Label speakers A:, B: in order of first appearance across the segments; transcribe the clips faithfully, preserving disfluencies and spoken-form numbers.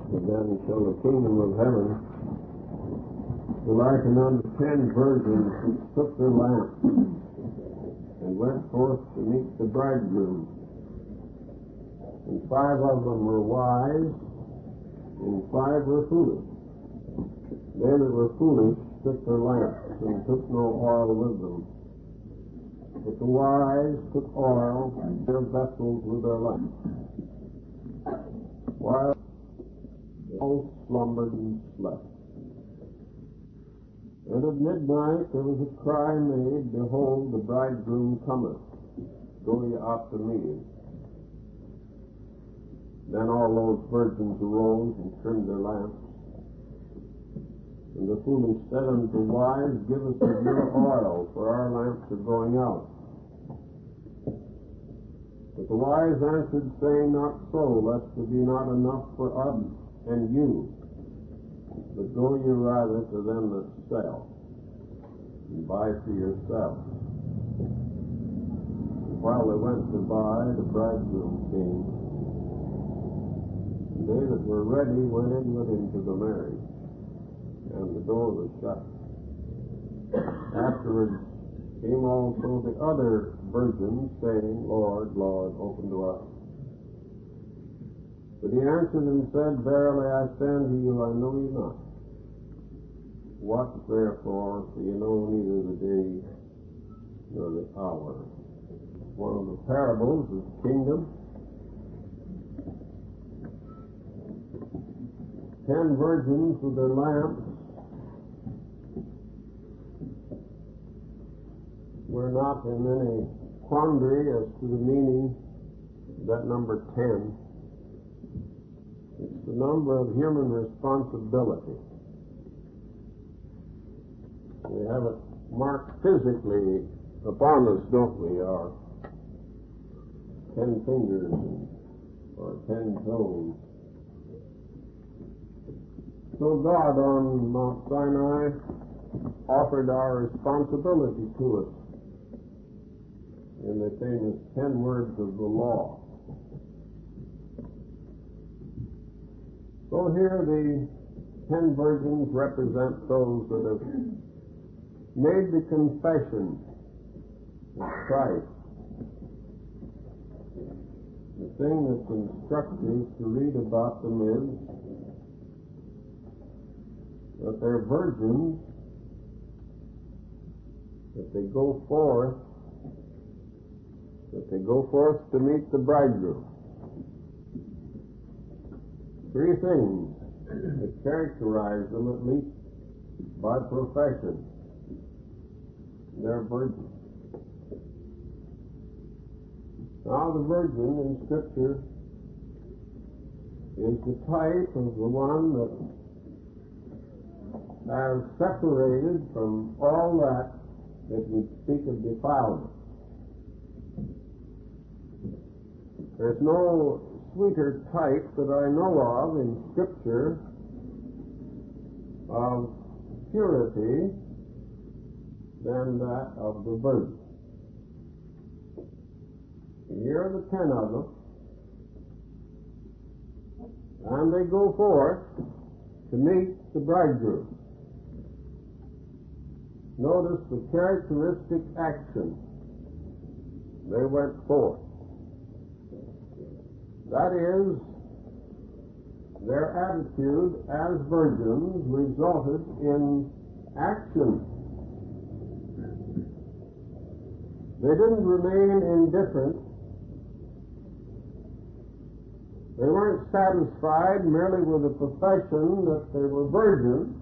A: Again, shall the kingdom of heaven be likened unto ten virgins which took their lamps and went forth to meet the bridegroom. And five of them were wise, and five were foolish. They that were foolish took their lamps and took no oil with them. But the wise took oil in their vessels with their lamps, while they all slumbered and slept. And at midnight there was a cry made, Behold, the bridegroom cometh, go ye out to meet him. Then all those virgins arose and trimmed their lamps. And the foolish said unto the wise, Give us of your oil, for our lamps are going out. But the wise answered, saying, Not so, lest there be not enough for us and you. But go ye rather to them that sell, and buy for yourselves. And while they went to buy, the bridegroom came. And they that were ready went in with him to the marriage, and the door was shut. Afterwards came also the other virgins, saying, Lord, Lord, open to us. But he answered and said, Verily I say unto you, I know you not. Watch therefore, for you know neither the day nor the hour. One of the parables of the kingdom. Ten virgins with their lamps were not in any quandary as to the meaning of that number ten. It's the number of human responsibility. We have it marked physically upon us, don't we? Our ten fingers or ten toes. So God on Mount Sinai offered our responsibility to us in the famous ten words of the law. So here the ten virgins represent those that have made the confession of Christ. The thing that's instructive to read about them is that they're virgins, that they go forth, that they go forth to meet the bridegroom. Three things that characterize them, at least by profession. They're virgins. Now the virgin in Scripture is the type of the one that has separated from all that that would speak of defilement. There's no sweeter type that I know of in Scripture of purity than that of the virgin. Here are the ten of them, and they go forth to meet the bridegroom. Notice the characteristic action. They went forth. That is, their attitude as virgins resulted in action. They didn't remain indifferent. They weren't satisfied merely with the profession that they were virgins.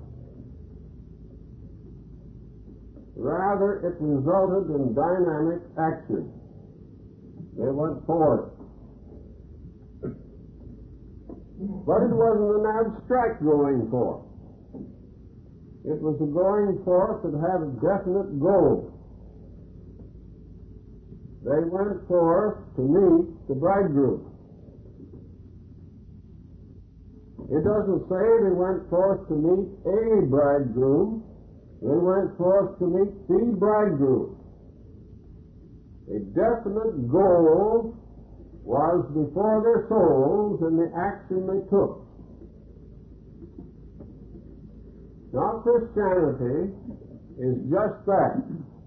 A: Rather, it resulted in dynamic action. They went forth. But it wasn't an abstract going forth. It was a going forth that had a definite goal. They went forth to meet the bridegroom. It doesn't say they went forth to meet a bridegroom. They went forth to meet the bridegroom. A definite goal was before their souls in the action they took. Now, Christianity is just that.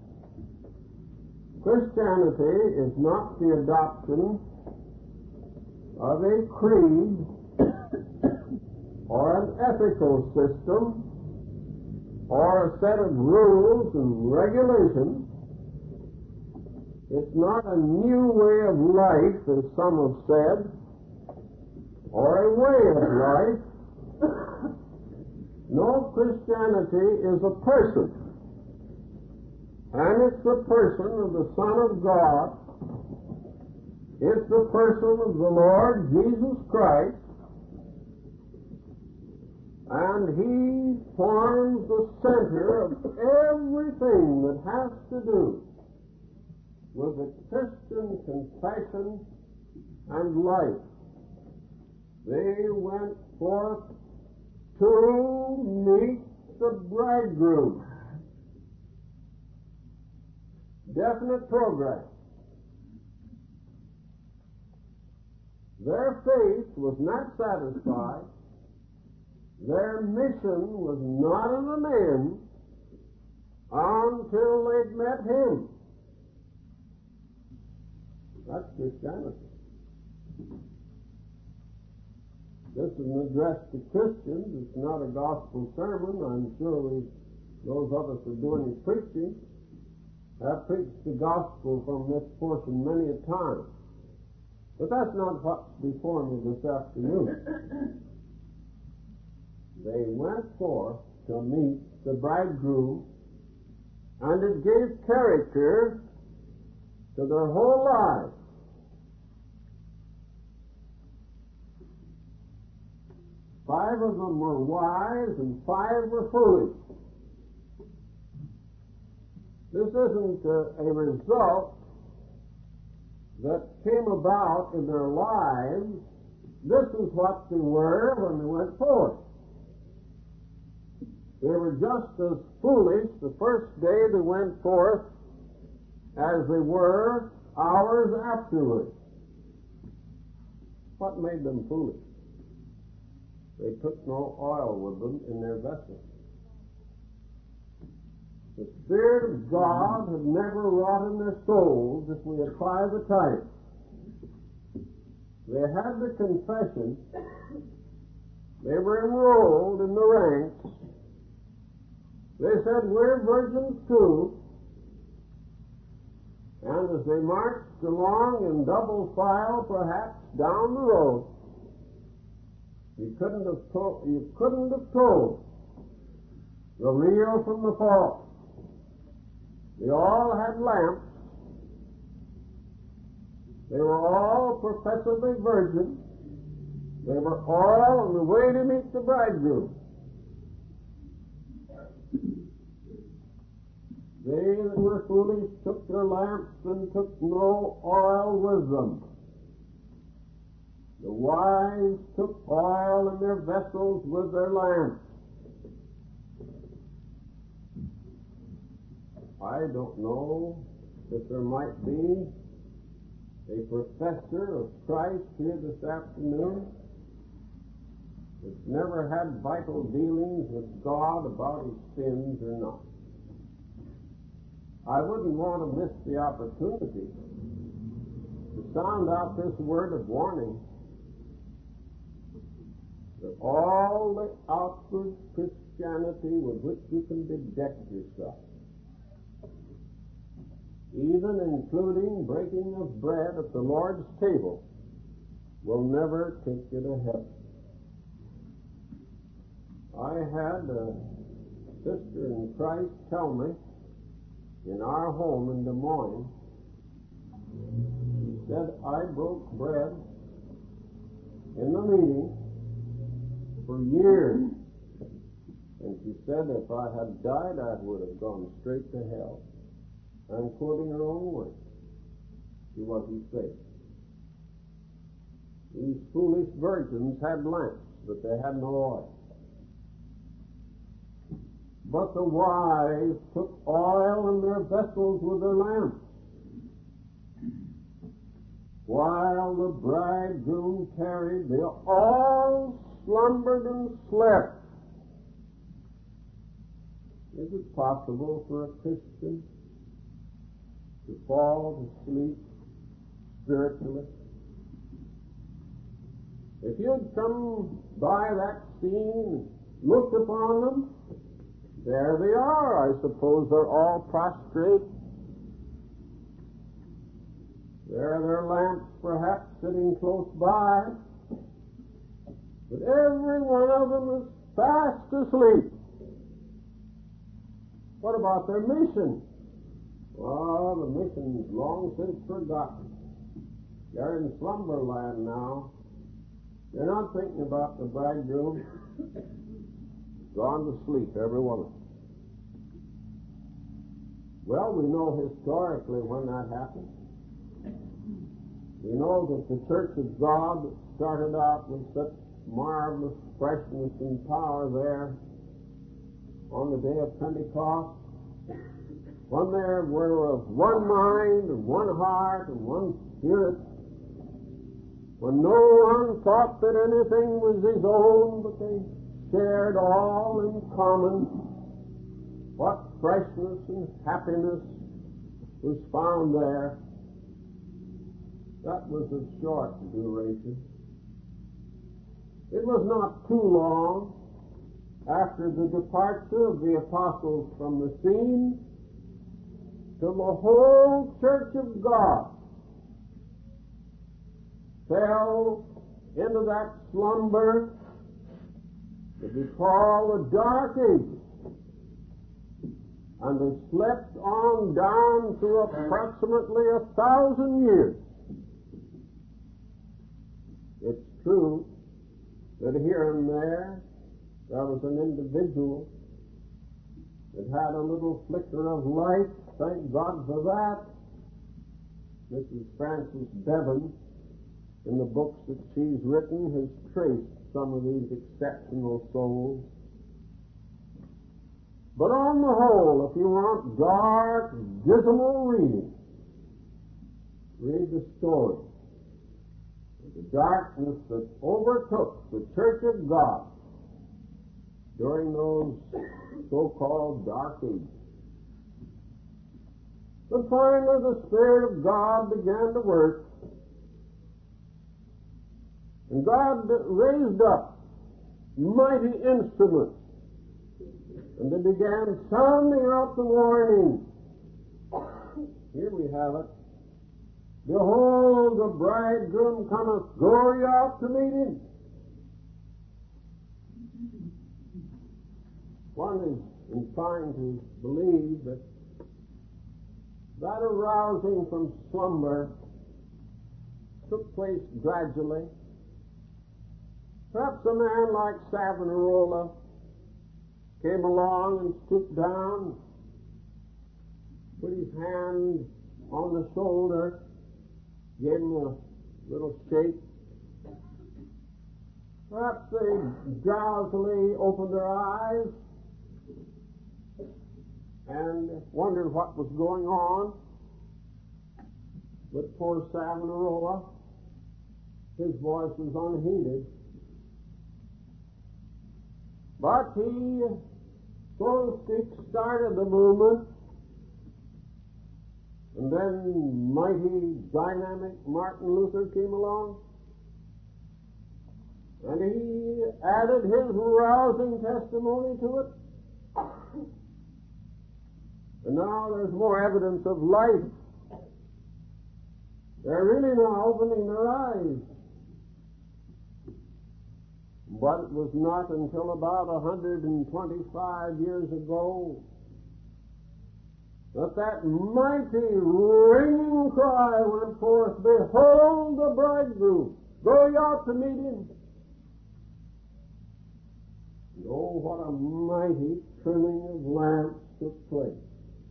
A: Christianity is not the adoption of a creed or an ethical system or a set of rules and regulations. It's not a new way of life, as some have said, or a way of life. No, Christianity is a person. And it's the person of the Son of God. It's the person of the Lord Jesus Christ. And He forms the center of everything that has to do with the Christian confession and life. They went forth to meet the bridegroom. Definite program. Their faith was not satisfied. Their mission was not in the man until they'd met Him. That's Christianity. This is an address to Christians. It's not a gospel sermon. I'm sure we, those of us who are doing any preaching, have preached the gospel from this portion many a time. But that's not what's before me this afternoon. They went forth to meet the bridegroom, and it gave character to their whole lives. Five of them were wise and five were foolish. This isn't a, a result that came about in their lives. This is what they were when they went forth. They were just as foolish the first day they went forth as they were hours afterwards. What made them foolish? They took no oil with them in their vessels. The Spirit of God had never wrought in their souls if we apply the type. They had the confession. They were enrolled in the ranks. They said, we're virgins too. And as they marched along in double file, perhaps, down the road, you couldn't have told, you couldn't have told the real from the false. They all had lamps. They were all professedly virgins. They were all on the way to meet the bridegroom. They that were foolish took their lamps and took no oil with them. The wise took oil in their vessels with their lamps. I don't know if there might be a professor of Christ here this afternoon that's never had vital dealings with God about his sins or not. I wouldn't want to miss the opportunity to sound out this word of warning that all the outward Christianity with which you can bedeck yourself, even including breaking of bread at the Lord's table, will never take you to heaven. I had a sister in Christ tell me in our home in Des Moines, she said, I broke bread in the meeting for years. And she said, if I had died, I would have gone straight to hell. I'm quoting her own words. She wasn't saved. These foolish virgins had lamps, but they had no oil. But the wise took oil in their vessels with their lamps. While the bridegroom tarried, they all slumbered and slept. Is it possible for a Christian to fall to sleep spiritually? If you'd come by that scene and looked upon them, there they are. I suppose they're all prostrate. There are their lamps perhaps sitting close by. But every one of them is fast asleep. What about their mission? Well, the mission's long since forgotten. They're in slumberland now. They're not thinking about the bridegroom. Gone to sleep, every one of them. Well, we know historically when that happened. We know that the Church of God that started out with such marvelous freshness and power there on the day of Pentecost, when there were of one mind and one heart and one spirit, when no one thought that anything was his own, but they shared all in common, what freshness and happiness was found there. That was of short duration. It was not too long after the departure of the apostles from the scene till the whole Church of God fell into that slumber that we call the Dark Ages, and they slept on down through approximately a thousand years. It's true that here and there there was an individual that had a little flicker of light. Thank God for that. Missus Frances Bevan, in the books that she's written, has traced some of these exceptional souls. But on the whole, if you want dark, dismal reading, read the story of the darkness that overtook the Church of God during those so-called Dark Ages. But finally the Spirit of God began to work, and God raised up mighty instruments, and they began sounding out the warning. Here we have it. Behold, the bridegroom cometh, go ye out to meet him. One is inclined to believe that that arousing from slumber took place gradually. Perhaps a man like Savonarola came along and stooped down, put his hand on the shoulder, gave him a little shake. Perhaps they drowsily opened their eyes and wondered what was going on. But poor Savonarola, his voice was unheeded. But he, so to speak, started the movement, and then mighty, dynamic Martin Luther came along, and he added his rousing testimony to it. And now there's more evidence of life. They're really now opening their eyes. But it was not until about one hundred twenty-five years ago that that mighty ringing cry went forth, behold the bridegroom, go ye out to meet him. And oh, what a mighty trimming of lamps took place.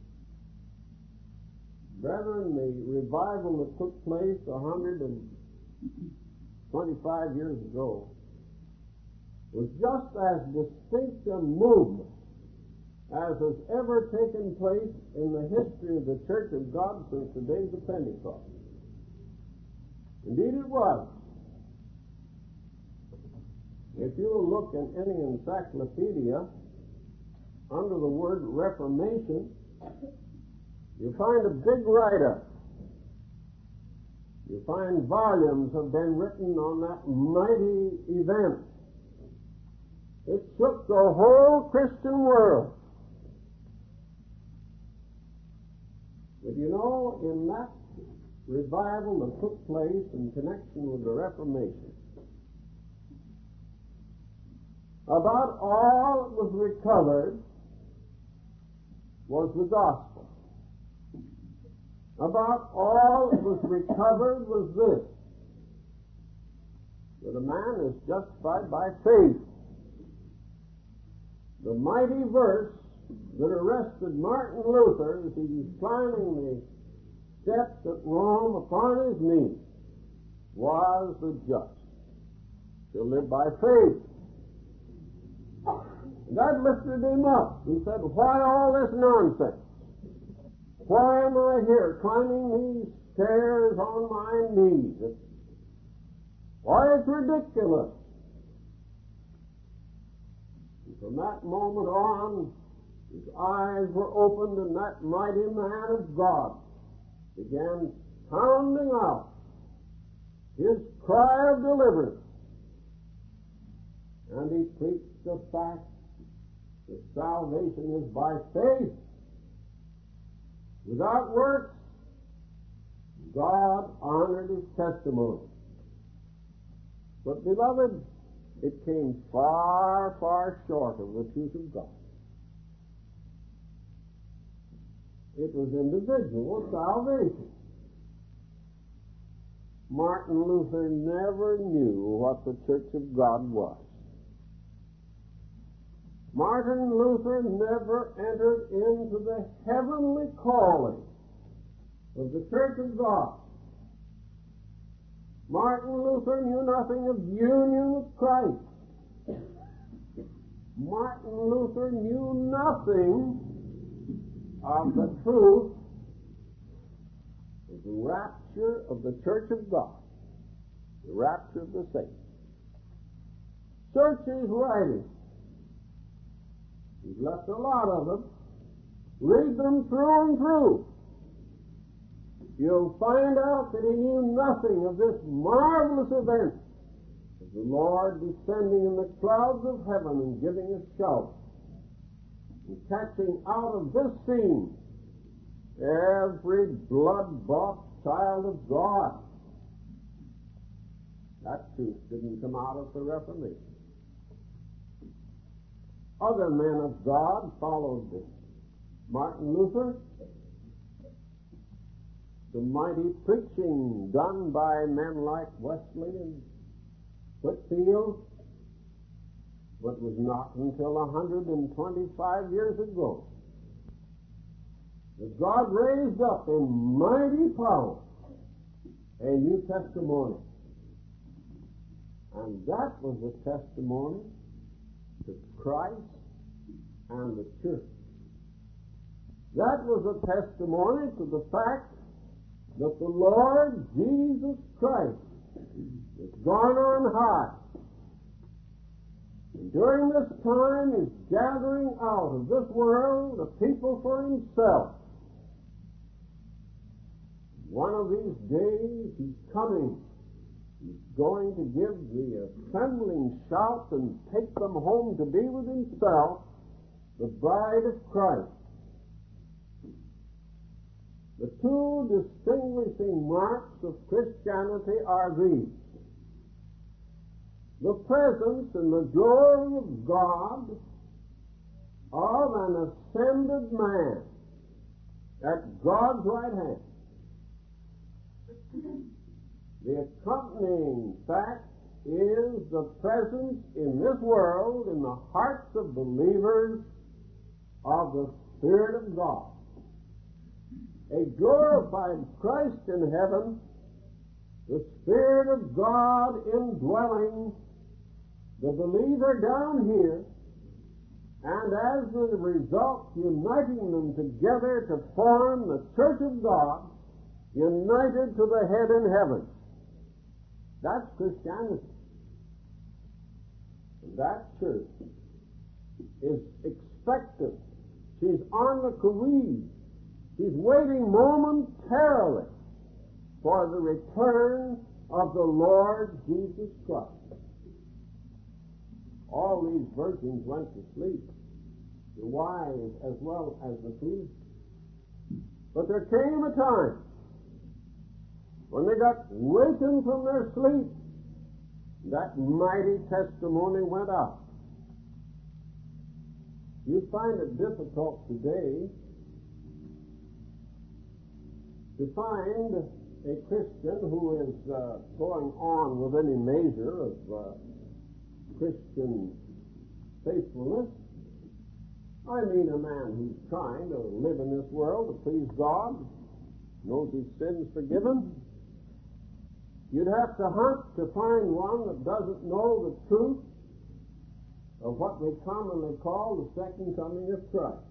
A: Brethren, the revival that took place one hundred twenty-five years ago was just as distinct a movement as has ever taken place in the history of the Church of God since the days of Pentecost. Indeed it was. If you look in any encyclopedia, under the word Reformation, you find a big write-up. You find volumes have been written on that mighty event. It shook the whole Christian world. But you know, in that revival that took place in connection with the Reformation, about all that was recovered was the gospel. About all that was recovered was this, that a man is justified by faith. The mighty verse that arrested Martin Luther as he was climbing the steps at Rome upon his knees was the just shall live by faith. And that lifted him up. He said, why all this nonsense? Why am I here climbing these stairs on my knees? Why, it's ridiculous. And from that moment on, his eyes were opened, and that mighty man of God began pounding out his cry of deliverance. And he preached the fact that salvation is by faith. Without works, God honored his testimony. But, beloved, it came far, far short of the truth of God. It was individual salvation. Martin Luther never knew what the Church of God was. Martin Luther never entered into the heavenly calling of the Church of God. Martin Luther knew nothing of union with Christ. Martin Luther knew nothing of the truth of the rapture of the Church of God, the rapture of the saints. Search his writings. He's left a lot of them. Read them through and through. You'll find out that he knew nothing of this marvelous event of the Lord descending in the clouds of heaven and giving a shout and catching out of this scene every blood-bought child of God. That truth didn't come out of the Reformation. Other men of God followed Martin Luther. The mighty preaching done by men like Wesley and Whitefield, but was not until one hundred twenty-five years ago that God raised up in mighty power a new testimony. And that was a testimony to Christ and the church. That was a testimony to the fact that the Lord Jesus Christ is gone on high. And during this time is gathering out of this world a people for himself. One of these days he's coming. He's going to give the assembling shout and take them home to be with himself, the bride of Christ. The two distinguishing marks of Christianity are these: the presence and the glory of God of an ascended man at God's right hand. The accompanying fact is the presence in this world, in the hearts of believers, of the Spirit of God. A glorified Christ in heaven, the Spirit of God indwelling the believer down here, and as a result uniting them together to form the Church of God, united to the head in heaven. That's Christianity. And that church is expectant. She's on the careen. She's waiting momentarily for the return of the Lord Jesus Christ. All these virgins went to sleep, the wise as well as the foolish. But there came a time when they got wakened from their sleep, that mighty testimony went out. You find it difficult today to find a Christian who is uh, going on with any measure of uh, Christian faithfulness. I mean a man who's trying to live in this world to please God, knows his sins forgiven. You'd have to hunt to find one that doesn't know the truth of what we commonly call the second coming of Christ.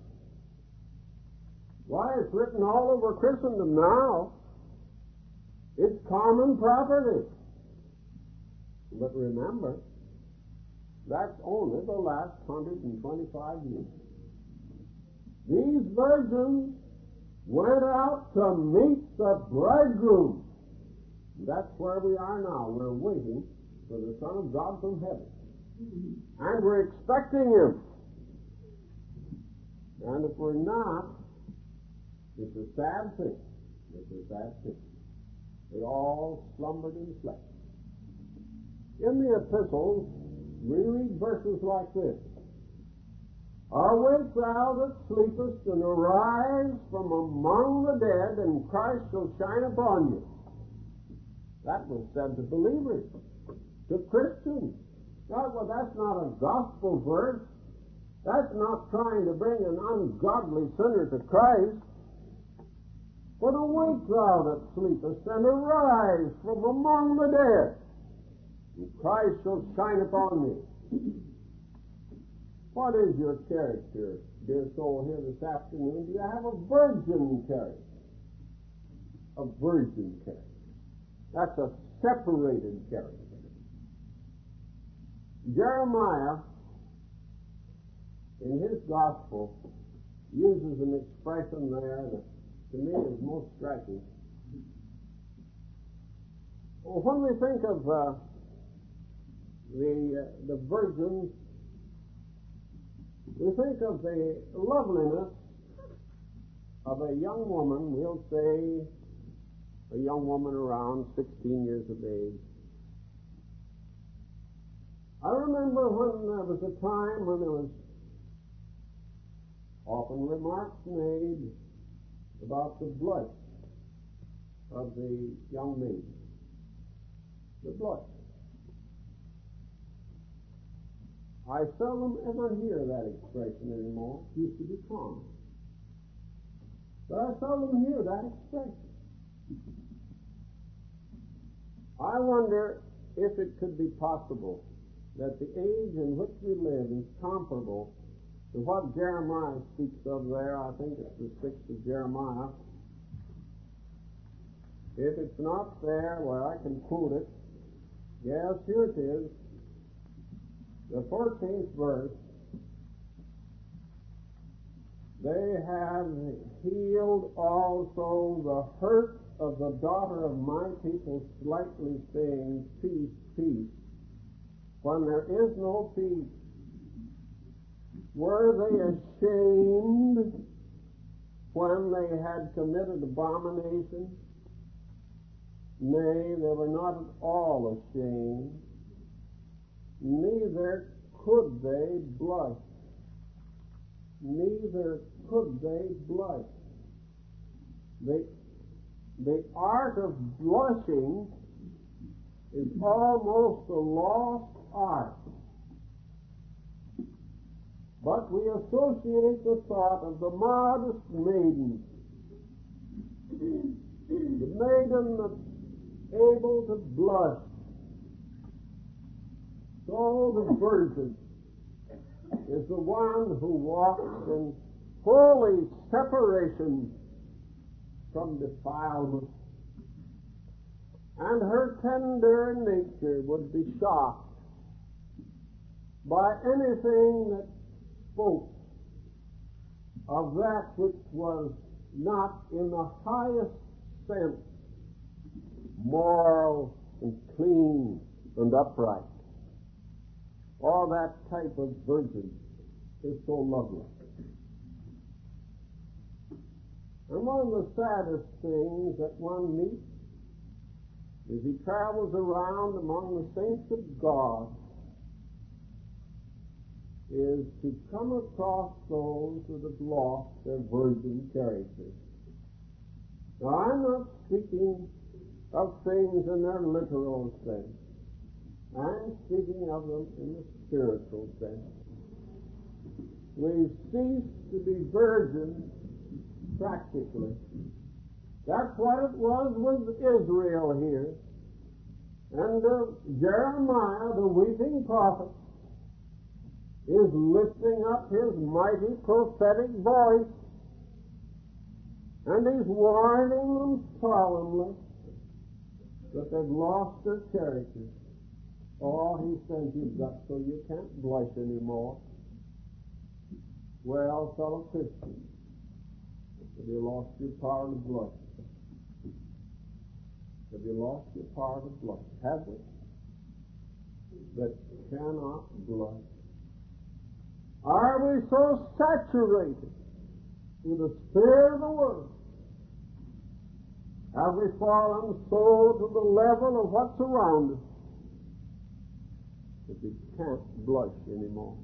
A: Why, it's written all over Christendom now. It's common property. But remember, that's only the last one hundred twenty-five years. These virgins went out to meet the bridegroom. That's where we are now. We're waiting for the Son of God from heaven. And we're expecting Him. And if we're not, it's a sad thing. It's a sad thing. They all slumbered and slept. In the epistles, we read verses like this. Awake thou that sleepest, and arise from among the dead, and Christ shall shine upon you. That was said to believers, to Christians. God, well, that's not a gospel verse. That's not trying to bring an ungodly sinner to Christ. But awake thou that sleepest, and arise from among the dead, and Christ shall shine upon you. What is your character, dear soul, here this afternoon? Do you have a virgin character? A virgin character. That's a separated character. Jeremiah, in his gospel, uses an expression there that to me is most striking. Well, when we think of uh, the, uh, the virgins, we think of the loveliness of a young woman, we'll say a young woman around sixteen years of age. I remember when there was a time when there was often remarks made about the blush of the young maiden. The blush. I seldom ever hear that expression anymore. It used to be common. But I seldom hear that expression. I wonder if it could be possible that the age in which we live is comparable to what Jeremiah speaks of there. I think it's the sixth of Jeremiah. If it's not there, well, I can quote it. Yes, here it is. The fourteenth verse. They have healed also the hurt of the daughter of my people, slightly saying, peace, peace, when there is no peace. Were they ashamed when they had committed abomination? Nay, they were not at all ashamed, neither could they blush. Neither could they blush. The, the art of blushing is almost a lost art. But we associate the thought of the modest maiden, the maiden that's able to blush. So the virgin is the one who walks in holy separation from defilement. And her tender nature would be shocked by anything that spoke of that which was not in the highest sense moral and clean and upright. All that type of virgin is so lovely. And one of the saddest things that one meets as he travels around among the saints of God is to come across those that have lost their virgin character. Now, I'm not speaking of things in their literal sense. I'm speaking of them in the spiritual sense. We've ceased to be virgins practically. That's what it was with Israel here. And uh, Jeremiah, the weeping prophet, is lifting up his mighty prophetic voice, and he's warning them solemnly that they've lost their character. Oh, he says you've got so you can't blush anymore. Well, fellow Christians, have you lost your power to blush? Have you lost your power to blush? Have we? That cannot blush. Are we so saturated with the spirit of the world? Have we fallen so to the level of what's around us that we can't blush anymore?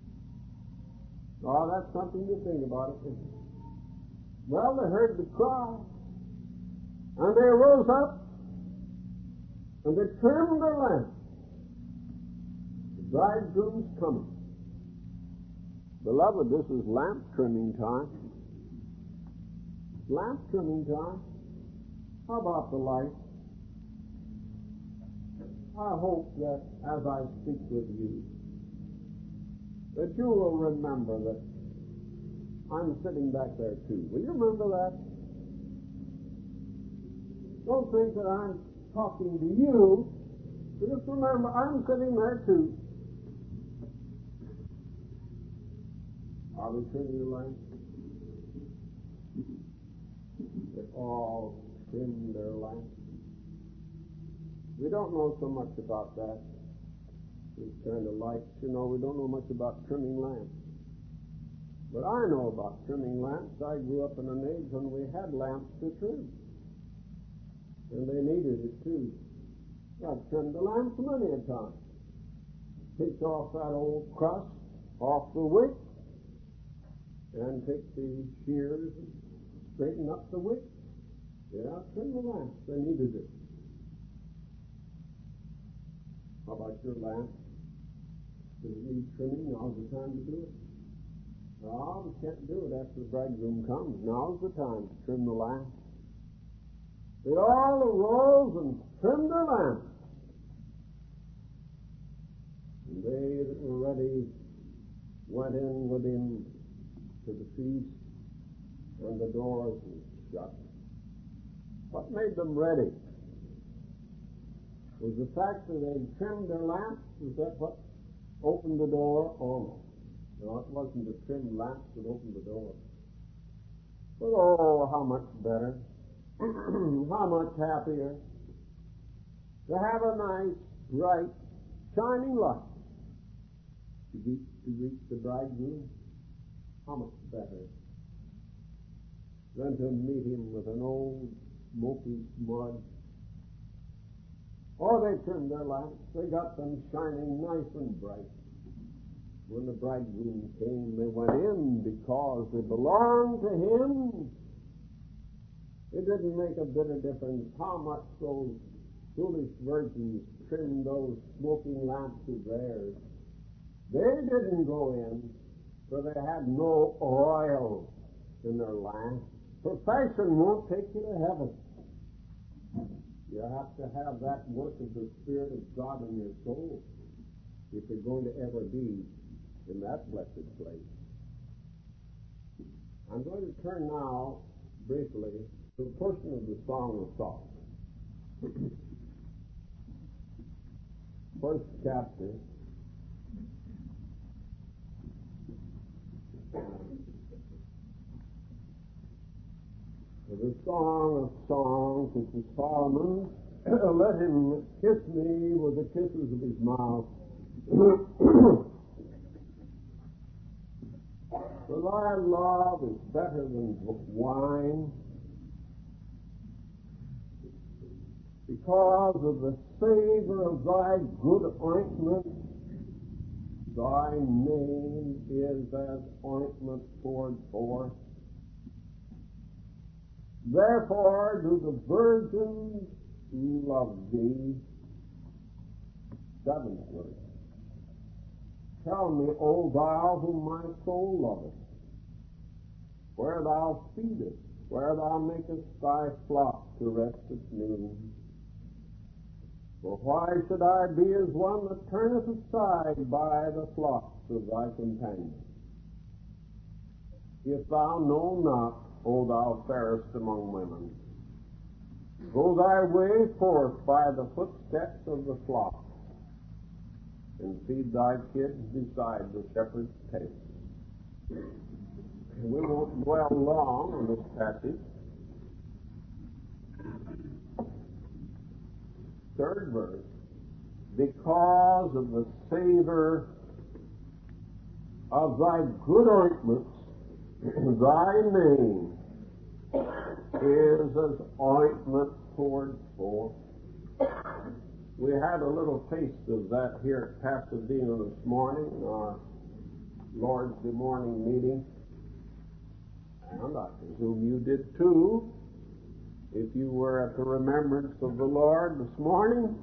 A: Oh, that's something to think about, isn't it? Well, they heard the cry, and they rose up, and they trimmed their lamps. The bridegroom's coming. Beloved, this is lamp trimming time. Lamp trimming time. How about the light? I hope that as I speak with you, that you will remember that I'm sitting back there too. Will you remember that? Don't think that I'm talking to you. Just remember, I'm sitting there too. Are we trimming the lamp? They all trim their lamps. We don't know so much about that. It's kind of like, you know, we don't know much about trimming lamps. But I know about trimming lamps. I grew up in an age when we had lamps to trim. And they needed it too. I've trimmed the lamps many a time. Take off that old crust off the wick, and take the shears and straighten up the wick. Yeah, trim the lamps. They needed it. How about your lamp? Does it need trimming? Now's the time to do it. No, we can't do it after the bridegroom comes. Now's the time to trim the lamp. They all arose and trimmed their lamps. And they that were ready went in with him to the feast, and the doors were shut. What made them ready? Was the fact that they'd trimmed their lamps? Was that what opened the door? Oh, no. No, it wasn't the trimmed lamps that opened the door. But oh, how much better, how much happier to have a nice, bright, shining light to reach, to reach the bridegroom. How much better than to meet him with an old smoky smudge. Oh, they trimmed their lamps. They got them shining nice and bright. When the bridegroom came, they went in because they belonged to him. It didn't make a bit of difference how much those foolish virgins trimmed those smoking lamps of theirs. They didn't go in, for they had no oil in their lamps. Perfection won't take you to heaven. You have to have that work of the Spirit of God in your soul if you're going to ever be in that blessed place. I'm going to turn now, briefly, to a portion of the Song of Solomon. First chapter. Song of Songs, which is Solomon's. Let him kiss me with the kisses of his mouth. For thy love is better than wine, because of the savor of thy good ointment. Thy name is as ointment poured forth. Therefore do the virgins love thee. Seventh verse. Tell me, O thou whom my soul loveth, where thou feedest, where thou makest thy flock to rest at noon. For why should I be as one that turneth aside by the flocks of thy companions? If thou know not, O thou fairest among women, go thy way forth by the footsteps of the flock, and feed thy kids beside the shepherd's table. We won't dwell long on this passage. Third verse. Because of the savor of thy good ointments, thy name is as ointment poured forth. We had a little taste of that here at Pasadena this morning in our Lord's Day morning meeting. And I presume you did too, if you were at the remembrance of the Lord this morning.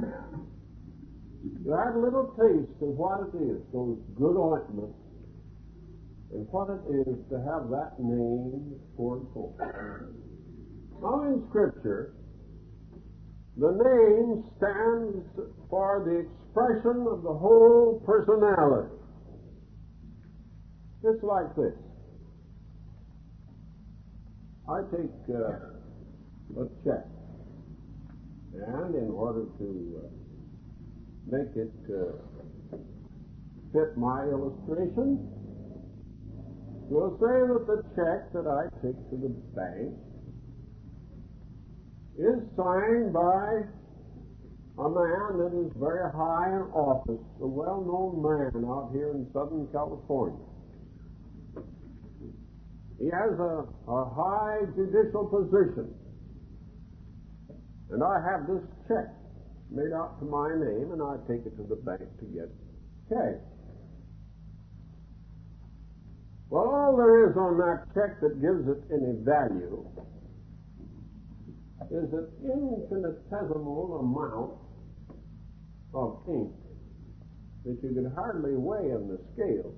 A: You had a little taste of what it is, those good ointments, and what it is to have that name poured forth. Now in Scripture, the name stands for the expression of the whole personality. Just like this. I take uh, a check, and in order to uh, make it uh, fit my illustration, we'll say that the check that I take to the bank is signed by a man that is very high in office, a well-known man out here in Southern California. He has a, a high judicial position. And I have this check made out to my name, and I take it to the bank to get cash. Well, all there is on that check that gives it any value is an infinitesimal amount of ink that you could hardly weigh in the scale.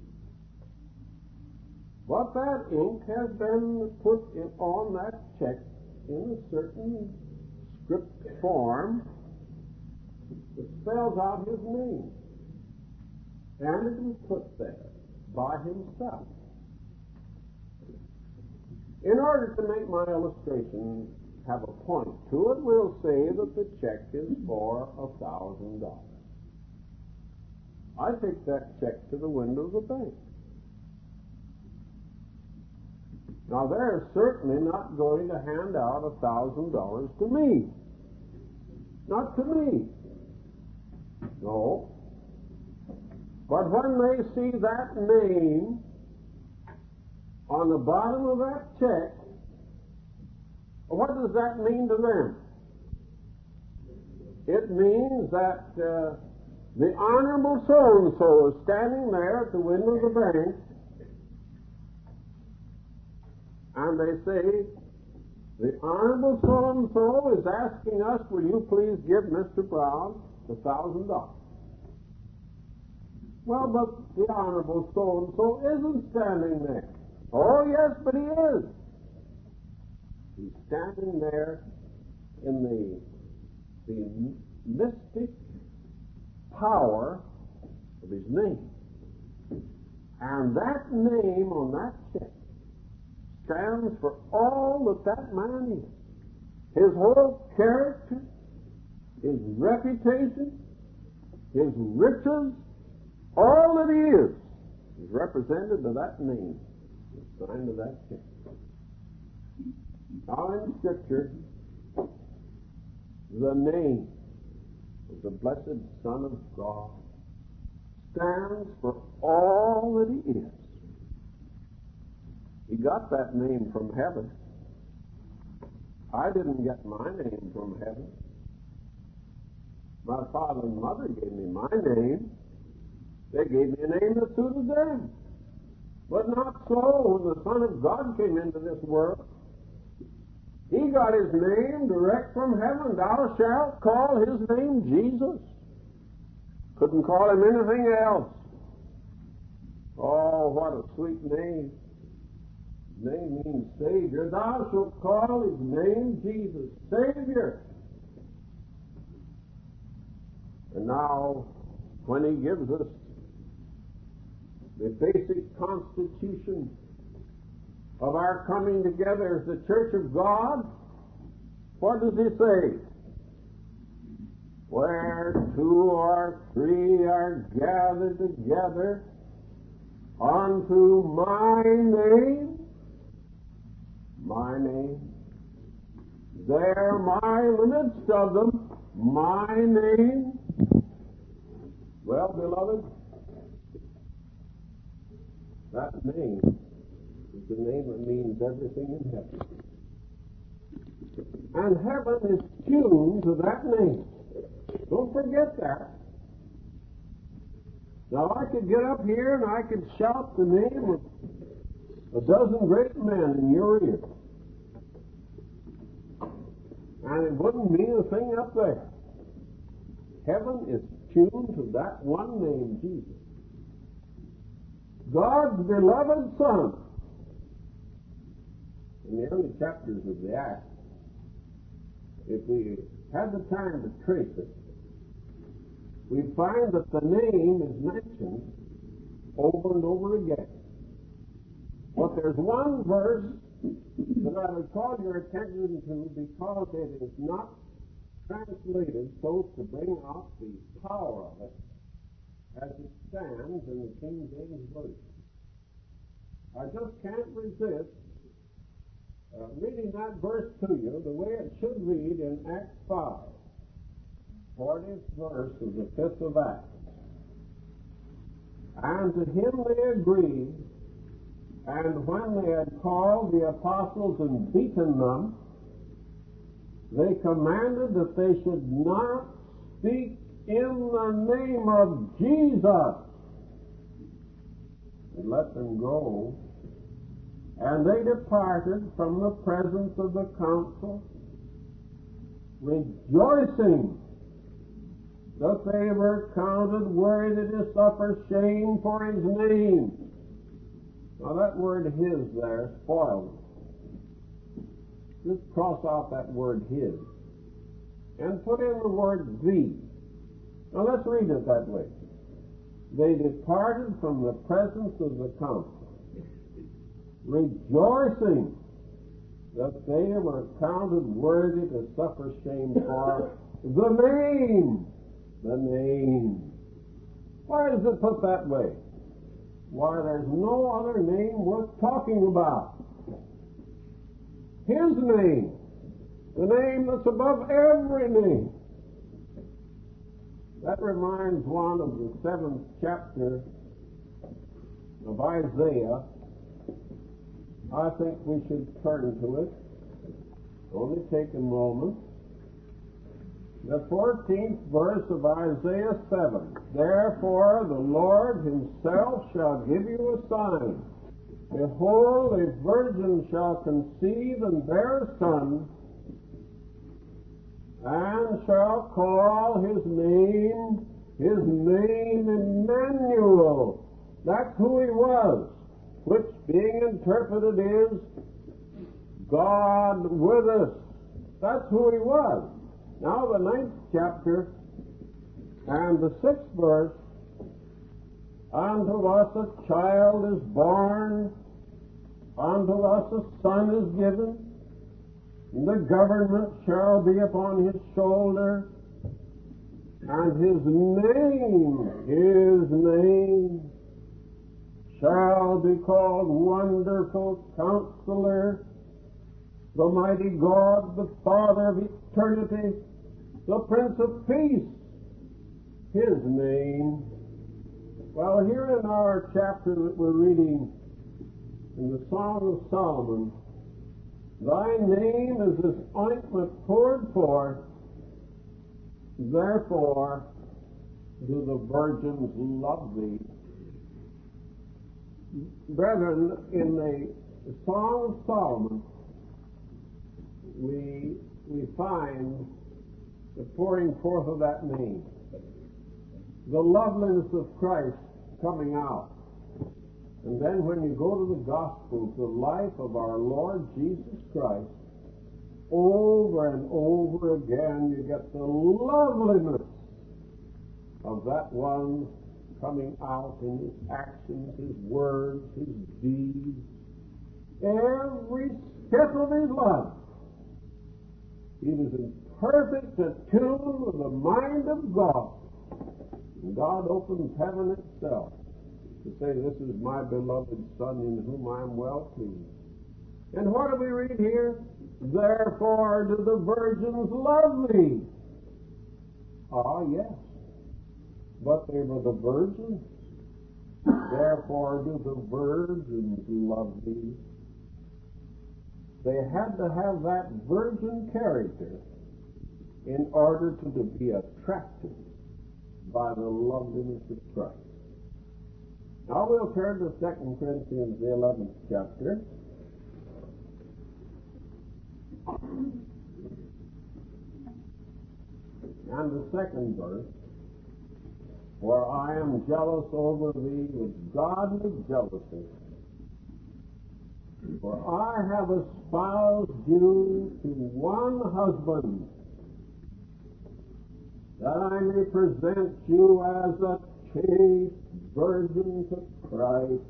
A: But that ink has been put in, on that check in a certain script form that spells out his name. And it was put there by himself. In order to make my illustration have a point to it, we'll say that the check is for a thousand dollars. I take that check to the window of the bank. Now, they're certainly not going to hand out a thousand dollars to me. Not to me. No. But when they see that name on the bottom of that check, what does that mean to them? It means that uh, the Honorable so-and-so is standing there at the window of the bank, and they say, the Honorable so-and-so is asking us, will you please give Mister Brown a thousand dollars? Well, but the Honorable so-and-so isn't standing there. Oh, yes, but he is. He's standing there in the, the mystic power of his name. And that name on that check stands for all that that man is. His whole character, his reputation, his riches, all that he is, is represented by that name, signed to that check. Now in Scripture, the name of the blessed Son of God stands for all that he is. He got that name from heaven. I didn't get my name from heaven. My father and mother gave me my name. They gave me a name that suited them. But not so when the Son of God came into this world. He got his name direct from heaven. Thou shalt call his name Jesus. Couldn't call him anything else. Oh, what a sweet name. His name means Savior. Thou shalt call his name Jesus, Savior. And now, when he gives us the basic constitution of our coming together as the Church of God, what does he say? Where two or three are gathered together unto my name, my name, there my in the midst of them, my name. Well, beloved, that name is the name that means everything in heaven. And heaven is tuned to that name. Don't forget that. Now, I could get up here and I could shout the name of a dozen great men in your ear. And it wouldn't mean a thing up there. Heaven is tuned to that one name, Jesus. God's beloved Son. In the early chapters of the Acts, if we had the time to trace it, we find that the name is mentioned over and over again. But there's one verse that I would call your attention to because it is not translated so to bring out the power of it as it stands in the King James Version. I just can't resist uh, reading that verse to you the way it should read in Acts five, fortieth verse of the fifth of Acts. And to him they agreed, and when they had called the apostles and beaten them, they commanded that they should not speak in the name of Jesus, and let them go. And they departed from the presence of the council, rejoicing that they were counted worthy to suffer shame for his name. Now that word his there, spoiled. Just cross out that word his and put in the word thee. Now let's read it that way. They departed from the presence of the council, rejoicing that they were counted worthy to suffer shame for the name. The name. Why does it put that way? Why, there's no other name worth talking about. His name. The name that's above every name. That reminds one of the seventh chapter of Isaiah. I think we should turn to it. Only take a moment. The fourteenth verse of Isaiah seven. Therefore the Lord himself shall give you a sign. Behold, a virgin shall conceive and bear a son, and shall call his name, his name Emmanuel. That's who he was, which being interpreted is God with us. That's who he was. Now the ninth chapter and the sixth verse, unto us a child is born, unto us a son is given, and the government shall be upon his shoulder, and his name, his name, shall be called Wonderful Counselor, the mighty God, the Father of eternity, the Prince of Peace, His name. Well, here in our chapter that we're reading in the Song of Solomon, thy name is as ointment poured forth, therefore do the virgins love thee. Brethren, in the Song of Solomon, we, we find the pouring forth of that name, the loveliness of Christ coming out. And then when you go to the Gospels, the life of our Lord Jesus Christ, over and over again you get the loveliness of that one coming out in his actions, his words, his deeds, every step of his life. He was in perfect attune with the mind of God. And God opens heaven itself to say, this is my beloved Son in whom I am well pleased. And what do we read here? Therefore do the virgins love thee. Ah, yes. But they were the virgins. Therefore do the virgins love thee. They had to have that virgin character in order to, to be attracted by the loveliness of Christ. Now we'll turn to Second Corinthians, the eleventh chapter. And the second verse. For I am jealous over thee with godly jealousy. For I have espoused you to one husband, that I may present you as a chaste virgin to Christ.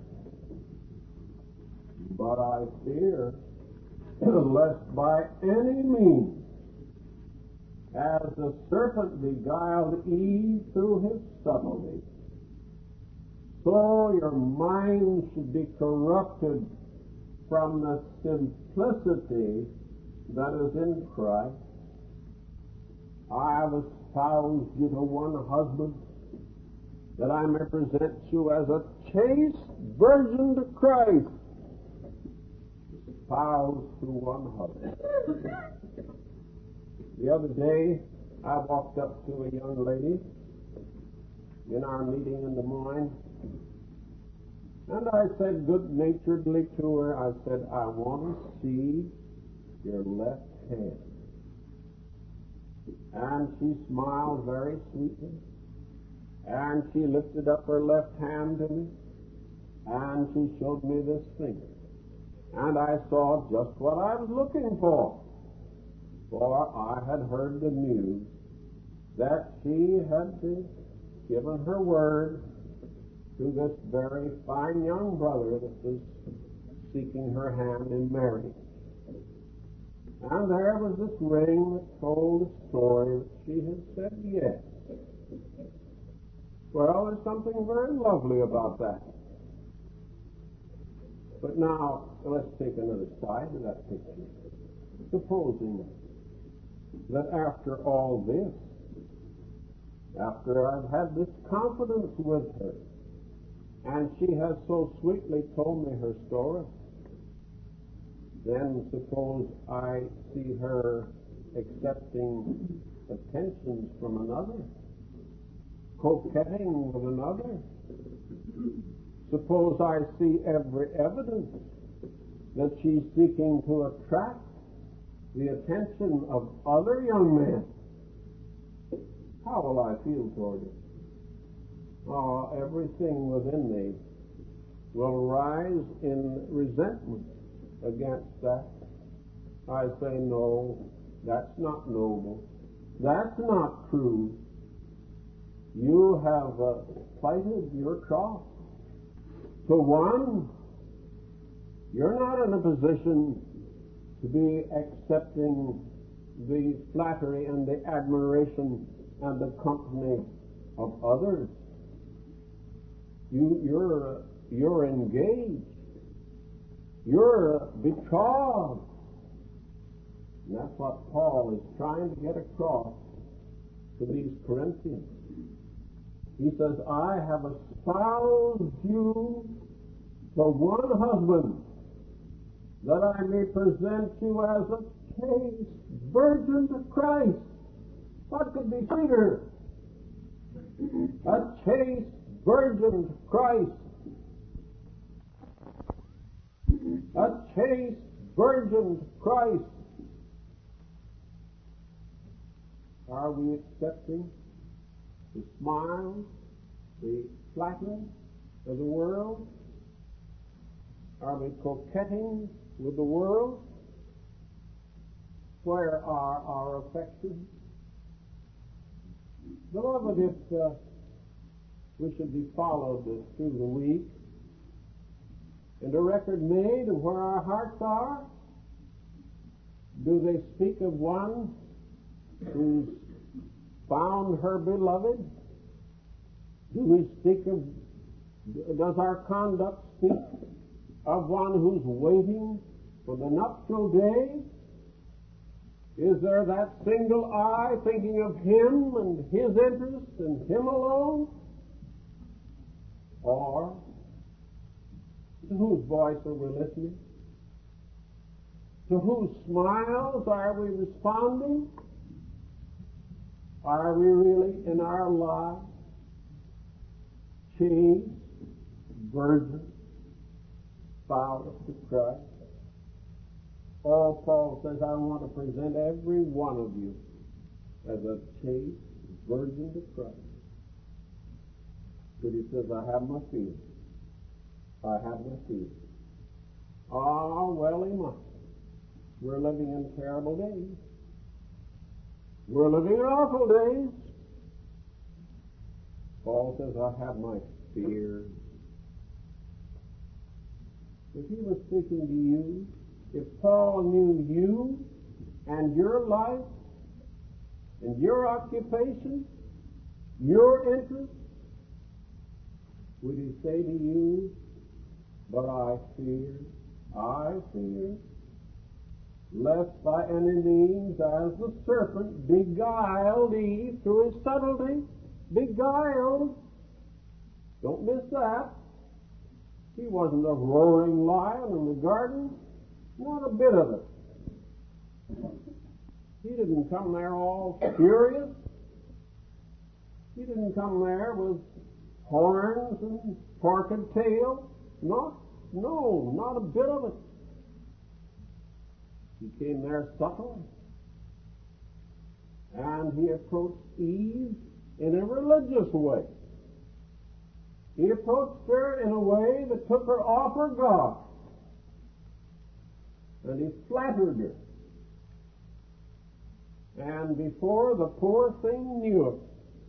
A: But I fear lest by any means, as the serpent beguiled Eve through his subtlety, so your mind should be corrupted from the simplicity that is in Christ. I have espoused you to one husband, that I may present you as a chaste virgin to Christ. Espoused to one husband. The other day, I walked up to a young lady in our meeting in Des Moines, and I said good-naturedly to her, I said, I want to see your left hand. And she smiled very sweetly, and she lifted up her left hand to me, and she showed me this finger. And I saw just what I was looking for. For I had heard the news that she had given her word to this very fine young brother that was seeking her hand in marriage. And there was this ring that told the story that she had said yes. Well, there's something very lovely about that. But now, let's take another side of that picture. Supposing that after all this, after I've had this confidence with her, and she has so sweetly told me her story, then suppose I see her accepting attentions from another, coquetting with another. Suppose I see every evidence that she's seeking to attract the attention of other young men. How will I feel toward it? Oh, everything within me will rise in resentment against that. I say, no, that's not noble. That's not true. You have uh, plighted your troth to one. You're not in a position to be accepting the flattery and the admiration and the company of others. You, you're, you're engaged. You're betrothed. And that's what Paul is trying to get across to these Corinthians. He says, I have espoused you to one husband, that I may present you as a chaste virgin to Christ. What could be sweeter? A chaste virgin to Christ. A chaste virgin to Christ. Are we accepting the smiles, the flattery of the world? Are we coquetting with the world? Where are our affections? Beloved, if uh, we should be followed through the week and a record made of where our hearts are, do they speak of one who's found her beloved? Do we speak of, does our conduct speak of one who's waiting for the nuptial day? Is there that single eye thinking of him and his interest and him alone? Or to whose voice are we listening? To whose smiles are we responding? Are we really in our lives chaste virgins bound to Christ? Oh, Paul says, I want to present every one of you as a chaste virgin to Christ. But he says, I have my fears. I have my fears. Ah, well, he must. We're living in terrible days. We're living in awful days. Paul says, I have my fears. If he was speaking to you, if Paul knew you and your life and your occupation, your interests, would he say to you, but I fear, I fear, lest by any means as the serpent beguiled Eve through his subtlety, beguiled. Don't miss that. He wasn't a roaring lion in the garden. Not a bit of it. He didn't come there all furious. He didn't come there with horns and forked tail. Not, no, not a bit of it. He came there subtle. And he approached Eve in a religious way. He approached her in a way that took her off her guard. And he flattered her. And before the poor thing knew it,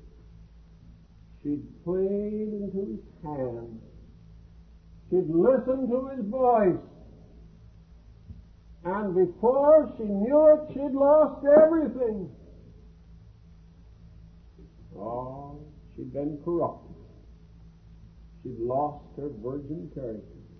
A: she'd played into his hand. She'd listened to his voice. And before she knew it, she'd lost everything. Oh, she'd been corrupted. She'd lost her virgin character.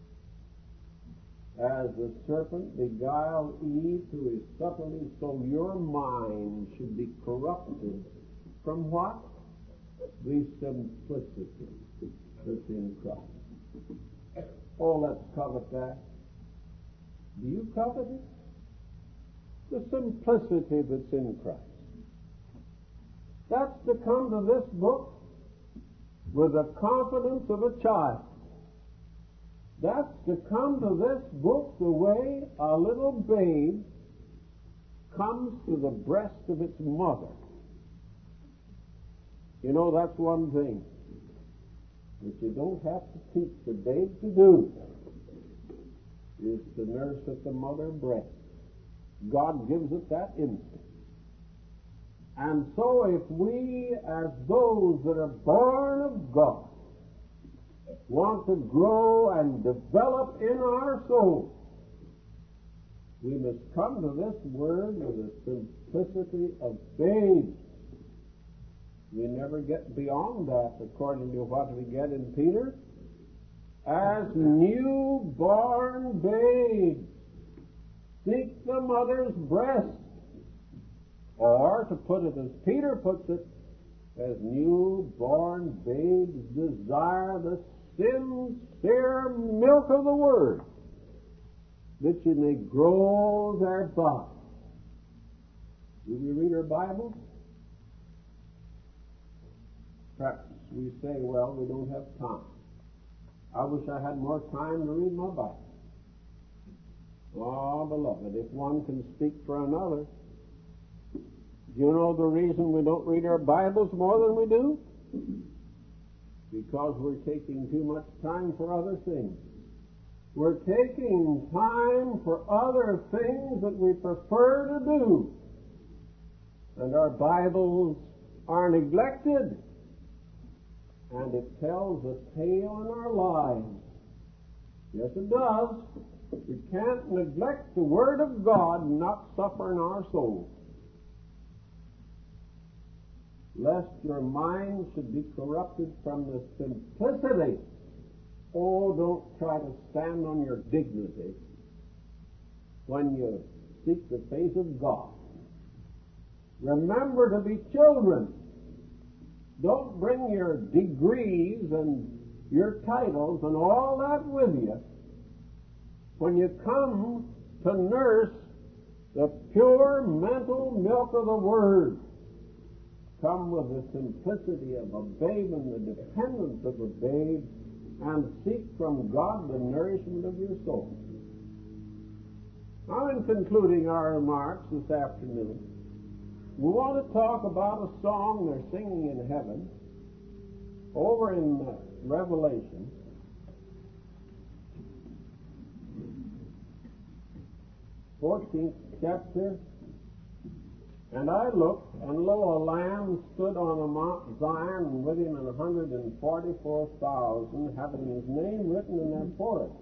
A: As the serpent beguiled Eve through his subtlety, so your mind should be corrupted from what? The simplicity that's in Christ. Oh, let's covet that. Do you covet it? The simplicity that's in Christ. That's to come to this book with the confidence of a child. That's to come to this book the way a little babe comes to the breast of its mother. You know, that's one thing that you don't have to teach the babe to do, is to nurse at the mother breast. God gives it that instinct. And so if we, as those that are born of God, want to grow and develop in our soul, we must come to this word with the simplicity of babes. We never get beyond that, according to what we get in Peter. As newborn babes, seek the mother's breast Or, to put it as Peter puts it, as newborn babes desire the sincere milk of the Word, that you may grow thereby. Do we read our Bibles? Perhaps we say, well, we don't have time. I wish I had more time to read my Bible. Oh, beloved, if one can speak for another, do you know the reason we don't read our Bibles more than we do? Because we're taking too much time for other things. We're taking time for other things that we prefer to do. And our Bibles are neglected. And it tells a tale in our lives. Yes, it does. We can't neglect the Word of God and not suffer in our souls. Lest your mind should be corrupted from the simplicity. Oh, don't try to stand on your dignity when you seek the face of God. Remember to be children. Don't bring your degrees and your titles and all that with you when you come to nurse the pure mental milk of the Word. Come with the simplicity of a babe and the dependence of a babe, and seek from God the nourishment of your soul. Now, in concluding our remarks this afternoon, we want to talk about a song they're singing in heaven over in uh, Revelation. fourteenth chapter. And I looked, and lo, a Lamb stood on the Mount Zion, and with him an hundred and forty-four thousand, having his name written in their foreheads.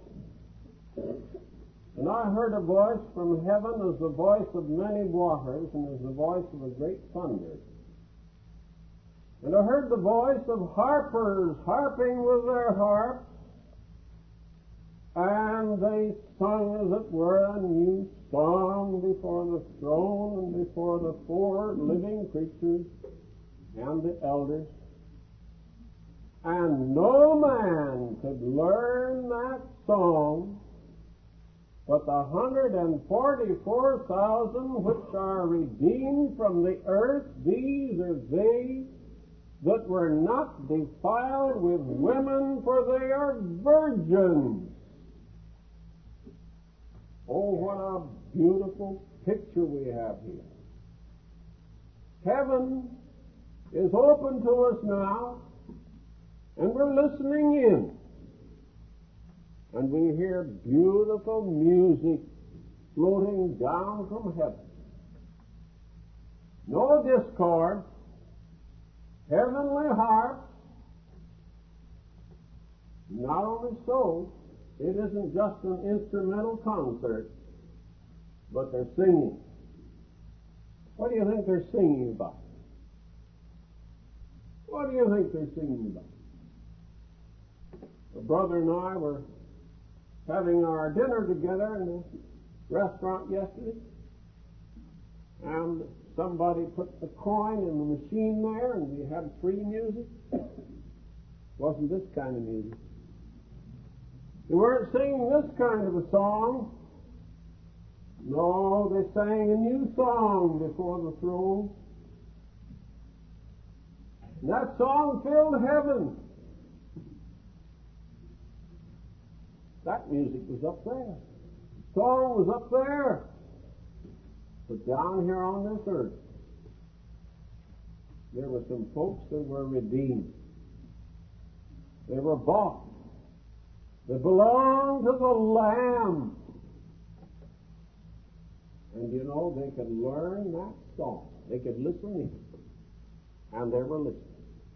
A: And I heard a voice from heaven as the voice of many waters, and as the voice of a great thunder. And I heard the voice of harpers harping with their harps, and they sung, as it were, a new song before the throne and before the four living creatures and the elders. And no man could learn that song but the hundred and forty-four thousand which are redeemed from the earth. These are they that were not defiled with women, for they are virgins. Oh, what a beautiful picture we have here. Heaven is open to us now, and we're listening in. And we hear beautiful music floating down from heaven. No discord, heavenly harps. Not only so, it isn't just an instrumental concert, but they're singing. What do you think they're singing about? What do you think they're singing about? A brother and I were having our dinner together in a restaurant yesterday, and somebody put the coin in the machine there, and we had free music. Wasn't this kind of music. They weren't singing this kind of a song. No, they sang a new song before the throne. And that song filled heaven. That music was up there. The song was up there. But down here on this earth, there were some folks that were redeemed. They were bought. They belonged to the Lamb. And you know, they could learn that song. They could listen in. And they were listening.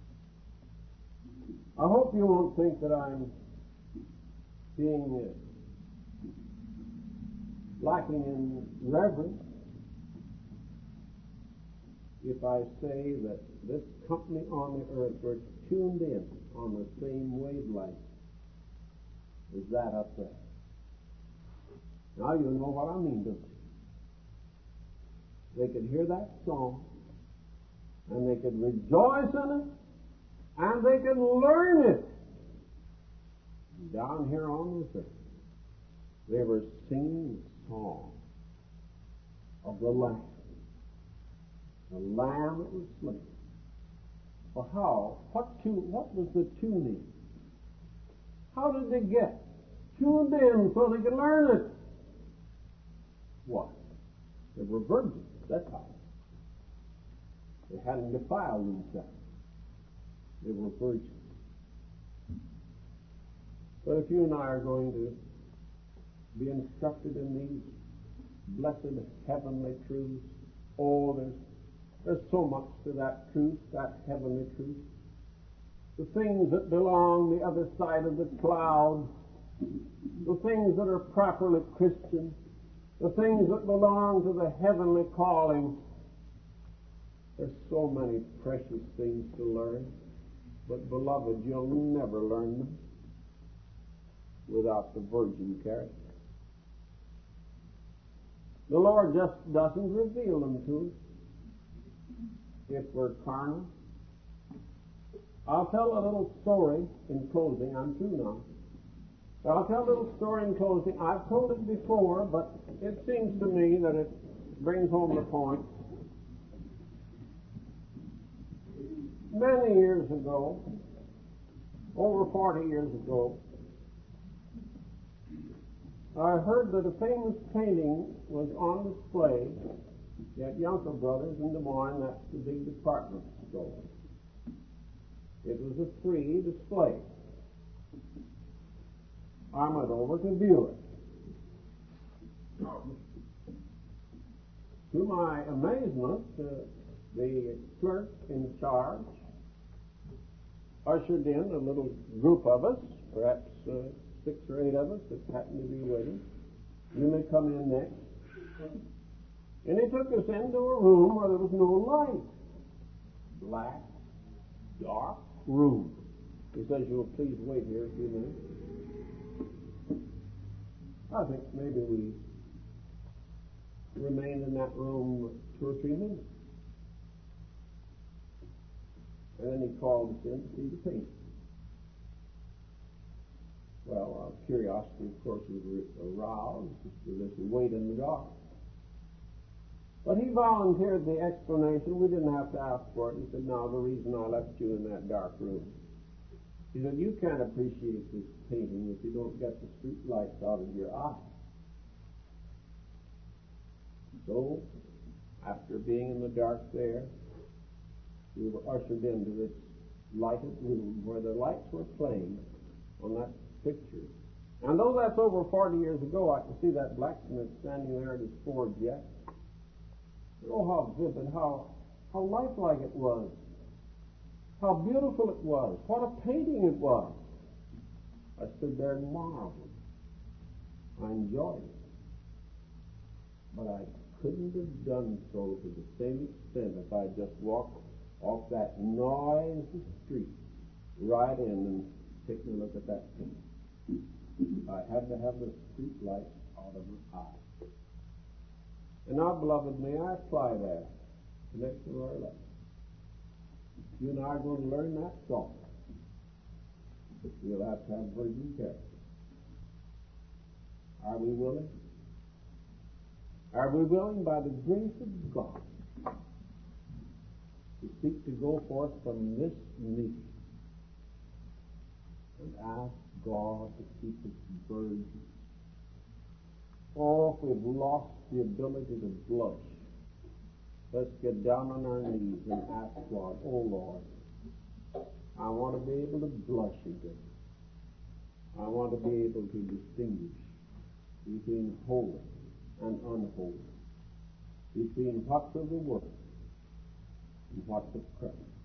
A: I hope you won't think that I'm being uh, lacking in reverence if I say that this company on the earth were tuned in on the same wavelength as that up there. Now you know what I mean, don't you? they could hear that song, and they could rejoice in it, and they could learn it. Down here on this earth, they were singing the song of the Lamb, the Lamb that was slain. Well, how? What tune? What was the tuning? How did they get tuned in so they could learn it? What? They were virgins. That's how. They hadn't defiled themselves. They were virgins. But if you and I are going to be instructed in these blessed heavenly truths, oh, there's, there's so much to that truth, that heavenly truth. The things that belong the other side of the cloud, the things that are properly Christian, the things that belong to the heavenly calling. There's so many precious things to learn, but beloved, you'll never learn them without the virgin character. The Lord just doesn't reveal them to us if we're carnal. I'll tell a little story in closing. I'm through now. I'll tell a little story in closing. I've told it before, but it seems to me that it brings home the point. Many years ago, over forty years ago, I heard that a famous painting was on display at Yonker Brothers in Des Moines. That's the big department store. It was a free display. I went over to view it. To my amazement, uh, the clerk in charge ushered in a little group of us, perhaps uh, six or eight of us that happened to be waiting. You may come in next. And he took us into a room where there was no light. Black, dark room. He says, you'll please wait here a few minutes. I think maybe we remained in that room two or three minutes. And then he called us in to see the painting. Well, our curiosity, of course, was aroused with this wait in the dark. But he volunteered the explanation. We didn't have to ask for it. He said, no, the reason I left you in that dark room. He said, you can't appreciate this painting if you don't get the street lights out of your eye. So, after being in the dark there, we were ushered into this lighted room where the lights were playing on that picture. And though that's over forty years ago, I can see that blacksmith standing there at his forge yet. Oh, how vivid, how, how lifelike it was. How beautiful it was. What a painting it was. I stood there and marveled. I enjoyed it. But I couldn't have done so to the same extent if I just walked off that noisy street right in and taken a look at that painting. I had to have the street light out of my eye. And now, beloved, may I apply that to next to our life. You and I are going to learn that song. We'll have to have virgin character. Are we willing? Are we willing, by the grace of God, to seek to go forth from this meeting and ask God to keep us virgins? Oh, if we've lost the ability to blush, let's get down on our knees and ask God, oh Lord, I want to be able to blush again. I want to be able to distinguish between holy and unholy, between what's of the world and what's of Christ.